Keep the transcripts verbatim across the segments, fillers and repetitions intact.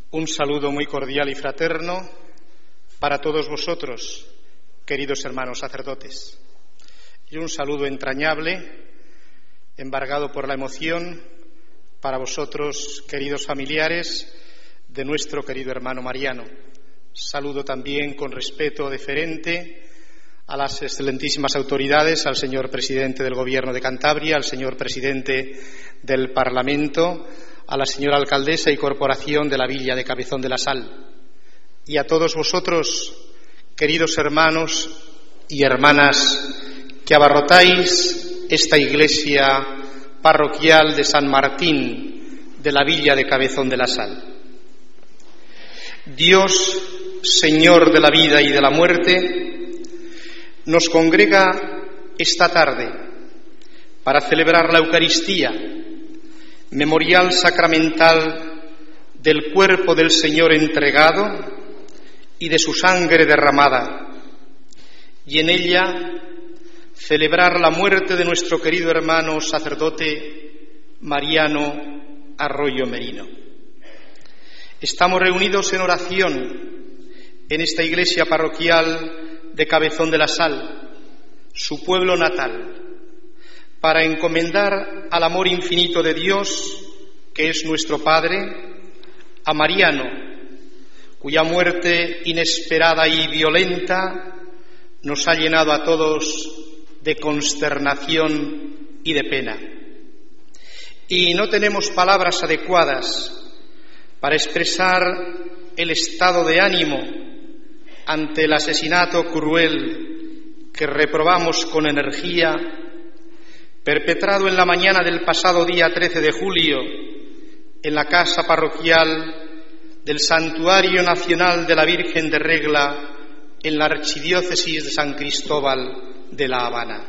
Un saludo muy cordial y fraterno para todos vosotros, queridos hermanos sacerdotes, y un saludo entrañable, embargado por la emoción, para vosotros, queridos familiares de nuestro querido hermano Mariano. Saludo también con respeto deferente a las excelentísimas autoridades, al señor presidente del Gobierno de Cantabria, al señor presidente del Parlamento, a la señora alcaldesa y corporación de la Villa de Cabezón de la Sal, y a todos vosotros, queridos hermanos y hermanas, que abarrotáis esta iglesia parroquial de San Martín de la Villa de Cabezón de la Sal. Dios, Señor de la vida y de la muerte, nos congrega esta tarde para celebrar la Eucaristía, memorial sacramental del cuerpo del Señor entregado y de su sangre derramada, y en ella celebrar la muerte de nuestro querido hermano sacerdote Mariano Arroyo Merino. Estamos reunidos en oración en esta iglesia parroquial de Cabezón de la Sal, su pueblo natal, para encomendar al amor infinito de Dios, que es nuestro Padre, a Mariano, cuya muerte inesperada y violenta nos ha llenado a todos de consternación y de pena. Y no tenemos palabras adecuadas para expresar el estado de ánimo ante el asesinato cruel que reprobamos con energía, perpetrado en la mañana del pasado día trece de julio en la casa parroquial del Santuario Nacional de la Virgen de Regla en la Archidiócesis de San Cristóbal de La Habana.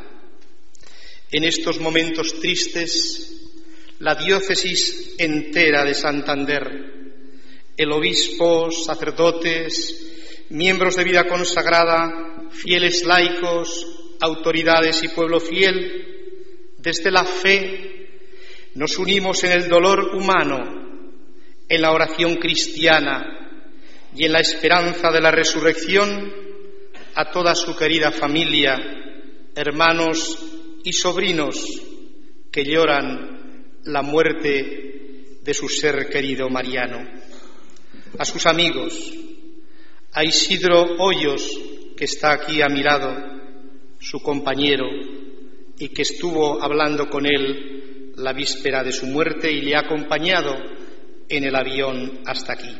En estos momentos tristes, la diócesis entera de Santander, el obispo, sacerdotes, miembros de vida consagrada, fieles laicos, autoridades y pueblo fiel, desde la fe nos unimos en el dolor humano, en la oración cristiana y en la esperanza de la resurrección a toda su querida familia, hermanos y sobrinos que lloran la muerte de su ser querido Mariano. A sus amigos, a Isidro Hoyos, que está aquí a mi lado, su compañero, y que estuvo hablando con él la víspera de su muerte y le ha acompañado en el avión hasta aquí.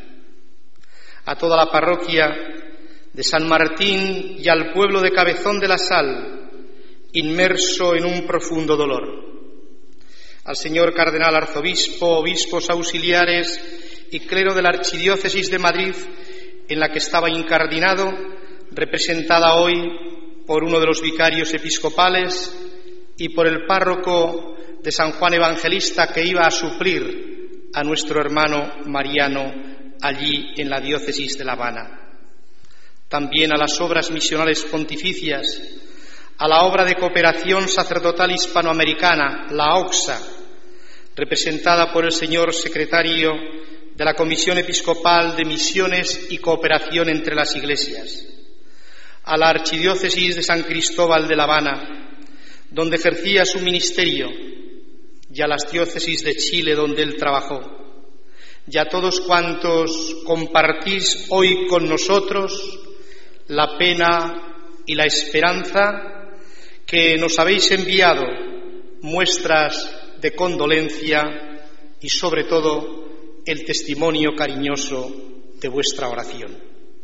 A toda la parroquia de San Martín y al pueblo de Cabezón de la Sal, inmerso en un profundo dolor. Al señor cardenal arzobispo, obispos auxiliares y clero de la Archidiócesis de Madrid, en la que estaba incardinado, representada hoy por uno de los vicarios episcopales y por el párroco de San Juan Evangelista, que iba a suplir a nuestro hermano Mariano allí en la diócesis de La Habana. También a las obras misionales pontificias, a la obra de cooperación sacerdotal hispanoamericana, la OXA, representada por el señor secretario de la Comisión Episcopal de Misiones y Cooperación entre las Iglesias, a la Archidiócesis de San Cristóbal de La Habana, donde ejercía su ministerio, y a las diócesis de Chile, donde él trabajó, y a todos cuantos compartís hoy con nosotros la pena y la esperanza, que nos habéis enviado muestras de condolencia y, sobre todo, el testimonio cariñoso de vuestra oración.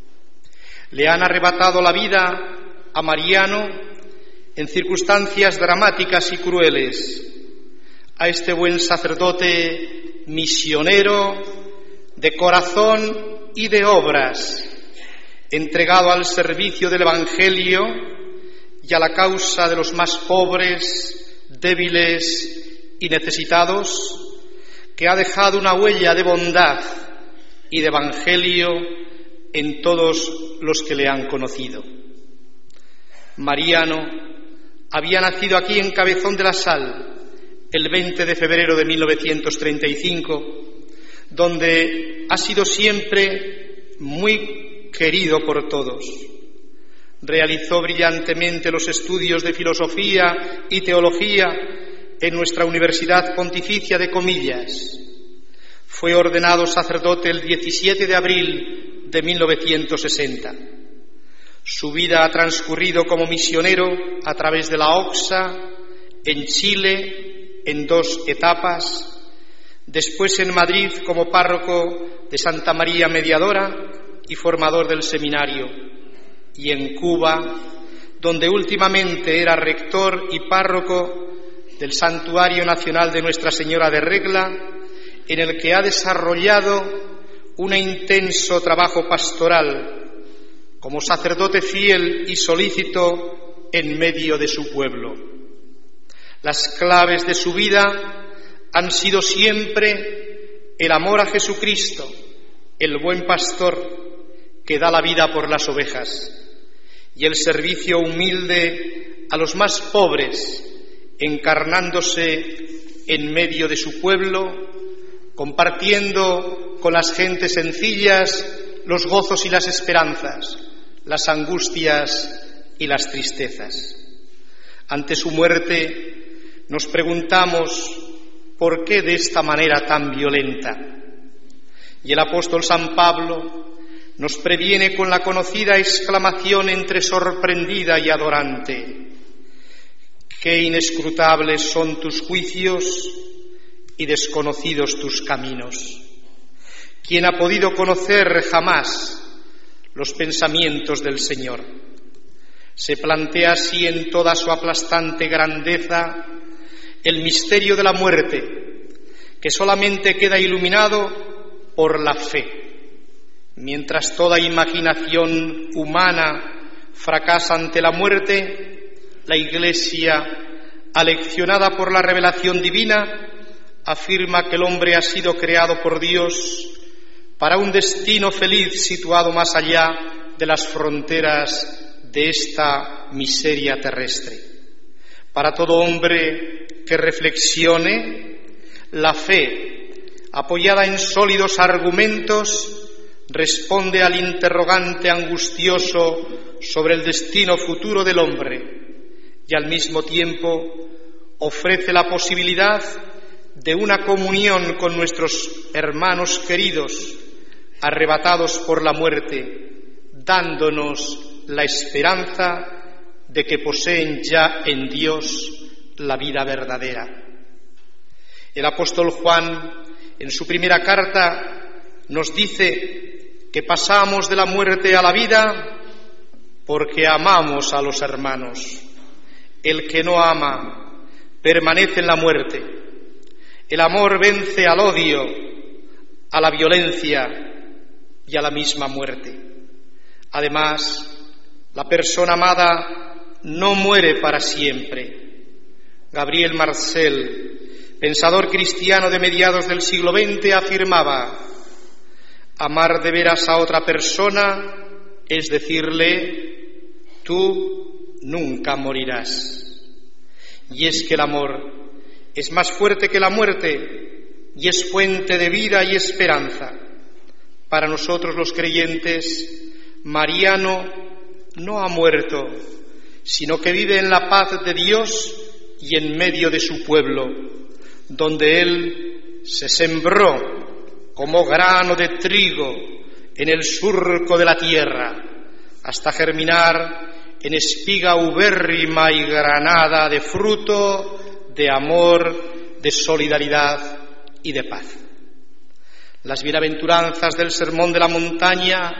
Le han arrebatado la vida a Mariano en circunstancias dramáticas y crueles, a este buen sacerdote misionero de corazón y de obras, entregado al servicio del Evangelio y a la causa de los más pobres, débiles y necesitados, que ha dejado una huella de bondad y de Evangelio en todos los que le han conocido. Mariano había nacido aquí en Cabezón de la Sal el veinte de febrero de mil novecientos treinta y cinco, donde ha sido siempre muy querido por todos. Realizó brillantemente los estudios de filosofía y teología en nuestra Universidad Pontificia de Comillas. Fue ordenado sacerdote el diecisiete de abril de mil novecientos sesenta. Su vida ha transcurrido como misionero a través de la Oxa, en Chile, en dos etapas, después en Madrid como párroco de Santa María Mediadora y formador del seminario, y en Cuba, donde últimamente era rector y párroco del Santuario Nacional de Nuestra Señora de Regla, en el que ha desarrollado un intenso trabajo pastoral como sacerdote fiel y solícito en medio de su pueblo. Las claves de su vida han sido siempre el amor a Jesucristo, el buen pastor que da la vida por las ovejas, y el servicio humilde a los más pobres, encarnándose en medio de su pueblo, compartiendo con las gentes sencillas los gozos y las esperanzas, las angustias y las tristezas. Ante su muerte nos preguntamos por qué de esta manera tan violenta. Y el apóstol San Pablo nos previene con la conocida exclamación entre sorprendida y adorante: qué inescrutables son tus juicios y desconocidos tus caminos. ¿Quién ha podido conocer jamás los pensamientos del Señor? Se plantea así en toda su aplastante grandeza el misterio de la muerte, que solamente queda iluminado por la fe. Mientras toda imaginación humana fracasa ante la muerte, la Iglesia, aleccionada por la revelación divina, afirma que el hombre ha sido creado por Dios para un destino feliz situado más allá de las fronteras de esta miseria terrestre. Para todo hombre que reflexione, la fe, apoyada en sólidos argumentos, responde al interrogante angustioso sobre el destino futuro del hombre y al mismo tiempo ofrece la posibilidad de una comunión con nuestros hermanos queridos, arrebatados por la muerte, dándonos la esperanza de que poseen ya en Dios la vida verdadera. El apóstol Juan, en su primera carta, nos dice que pasamos de la muerte a la vida porque amamos a los hermanos. El que no ama permanece en la muerte. El amor vence al odio, a la violencia y a la misma muerte. Además, la persona amada no muere para siempre. Gabriel Marcel, pensador cristiano de mediados del siglo veinte, afirmaba: amar de veras a otra persona es decirle, tú nunca morirás. Y es que el amor es más fuerte que la muerte y es fuente de vida y esperanza. Para nosotros los creyentes, Mariano no ha muerto, sino que vive en la paz de Dios y en medio de su pueblo, donde él se sembró como grano de trigo en el surco de la tierra, hasta germinar en espiga ubérrima y granada de fruto, de amor, de solidaridad y de paz. Las bienaventuranzas del Sermón de la Montaña,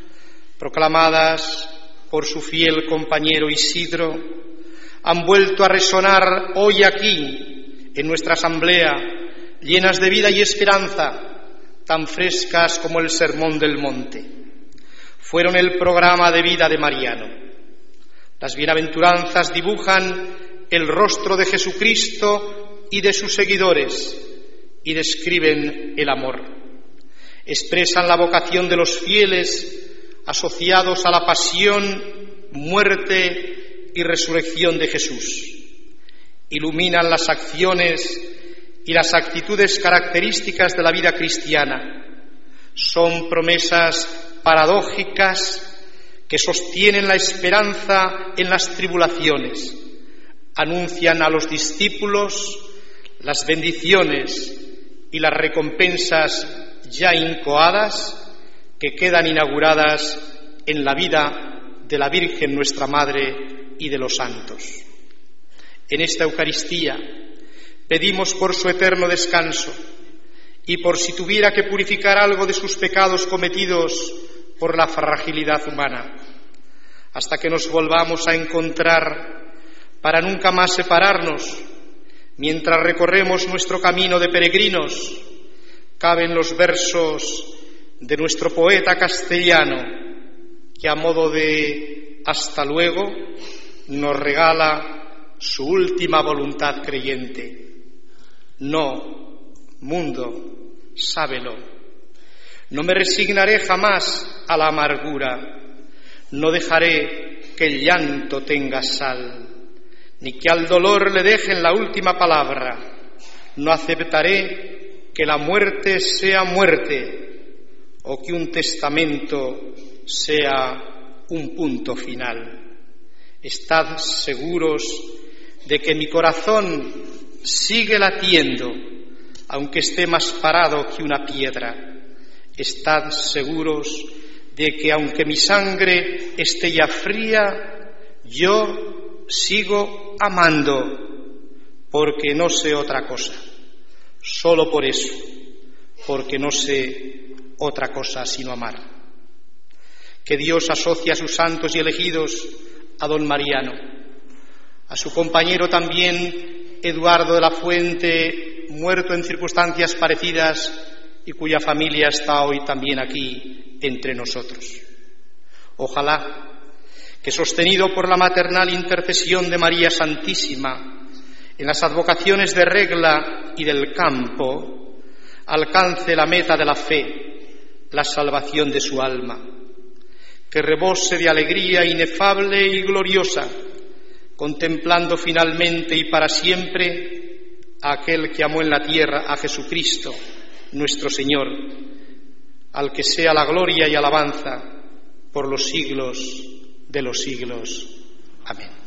proclamadas por su fiel compañero Isidro, han vuelto a resonar hoy aquí, en nuestra asamblea, llenas de vida y esperanza, tan frescas como el Sermón del Monte. Fueron el programa de vida de Mariano. Las bienaventuranzas dibujan el rostro de Jesucristo y de sus seguidores y describen el amor. Expresan la vocación de los fieles asociados a la pasión, muerte y resurrección de Jesús. Iluminan las acciones y las actitudes características de la vida cristiana son promesas paradójicas que sostienen la esperanza en las tribulaciones, anuncian a los discípulos las bendiciones y las recompensas ya incoadas que quedan inauguradas en la vida de la Virgen nuestra Madre y de los santos. En esta Eucaristía pedimos por su eterno descanso y por si tuviera que purificar algo de sus pecados cometidos por la fragilidad humana, hasta que nos volvamos a encontrar para nunca más separarnos. Mientras recorremos nuestro camino de peregrinos, caben los versos de nuestro poeta castellano, que a modo de hasta luego nos regala su última voluntad creyente. No, mundo, sábelo, no me resignaré jamás a la amargura, no dejaré que el llanto tenga sal, ni que al dolor le dejen la última palabra, no aceptaré que la muerte sea muerte, o que un testamento sea un punto final. Estad seguros de que mi corazón sigue latiendo, aunque esté más parado que una piedra. Estad seguros de que aunque mi sangre esté ya fría, yo sigo amando, porque no sé otra cosa. Solo por eso, porque no sé otra cosa sino amar. Que Dios asocie a sus santos y elegidos a don Mariano, a su compañero también Eduardo de la Fuente, muerto en circunstancias parecidas y cuya familia está hoy también aquí entre nosotros. Ojalá que, sostenido por la maternal intercesión de María Santísima en las advocaciones de Regla y del Campo, alcance la meta de la fe, la salvación de su alma, que rebose de alegría inefable y gloriosa, contemplando finalmente y para siempre a aquel que amó en la tierra a Jesucristo, nuestro Señor, al que sea la gloria y alabanza por los siglos de los siglos. Amén.